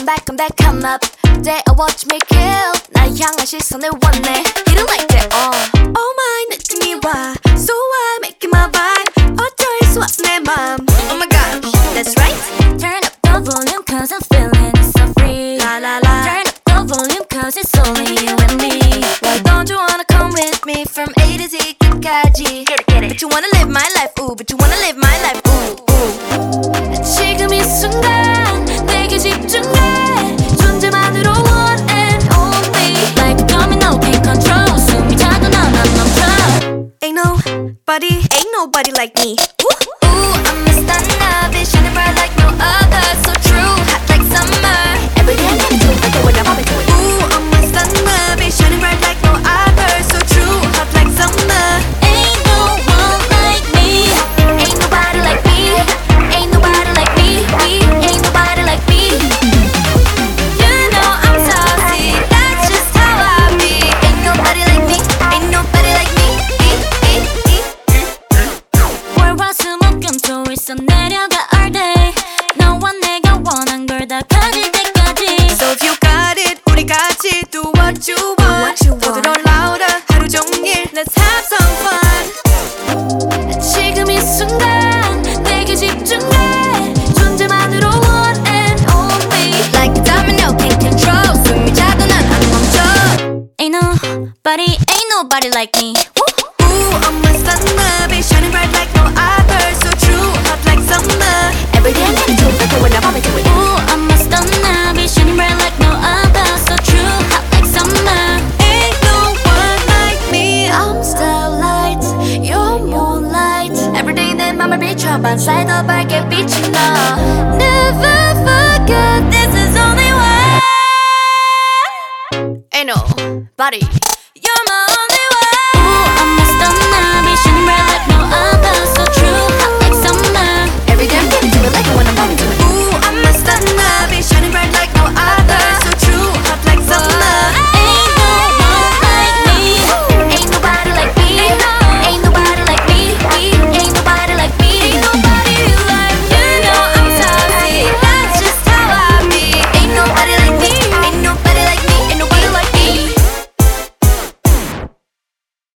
come back, come up. They watch me kill. 날 향한 시선을 원해. He don't like that. Oh my, 느낌이 와. So I make it my vibe. 어쩔 수 없어 내 맘. Oh my gosh, that's right. Turn up the volume cause I'm feeling so free. La la la. Turn up the volume cause it's only you and me. Why don't you wanna come with me from A to Z 끝까지? Get it. But you wanna live my life, ooh. But you wanna live my life, ooh. 지금 이 순간 내게 집중해. 존재만으로 one and only. Like a domino can't control. 숨이 차도 난 멈춰. Ain't nobody like me. Ooh, I'm a stunner, bitch, shining bright like no other. So true, hot like summer. Every day I gotta do it, when I'm into it. Ooh, I'm a stunner, bitch, shining bright like no other. So true, hot like summer. Ain't no one like me. Ain't nobody like me. Ain't nobody like me. Ain't nobody like me. You know I'm saucy, that's just how I be. Ain't nobody like me. Ain't nobody like me. 월화수목금토일 써 내려가 all day. 너와 내가 원한 걸 다 가질 때까지. So if you got it, 우리 같이 do what you want. 더 들어 louder, 하루 종일 Let's have some fun. 지금 이 순간 내게 집중해. 존재만으로 one and only. Like a domino, can't control. 숨이 차도 난 안 멈춰. Ain't nobody like me. Ooh, I'm a stunner, be shining bright like no other. So true, hot like summer. Every day I gotta do it, when I'm into it. Ooh, I'm a stunner, be shining bright like no other. So true, hot like summer. Ain't no one like me. I'm starlight, you're moonlight. Every day 내 맘을 비춰 반사에 더 밝게 비춘 너. Never forget, this is only one. Ain't nobody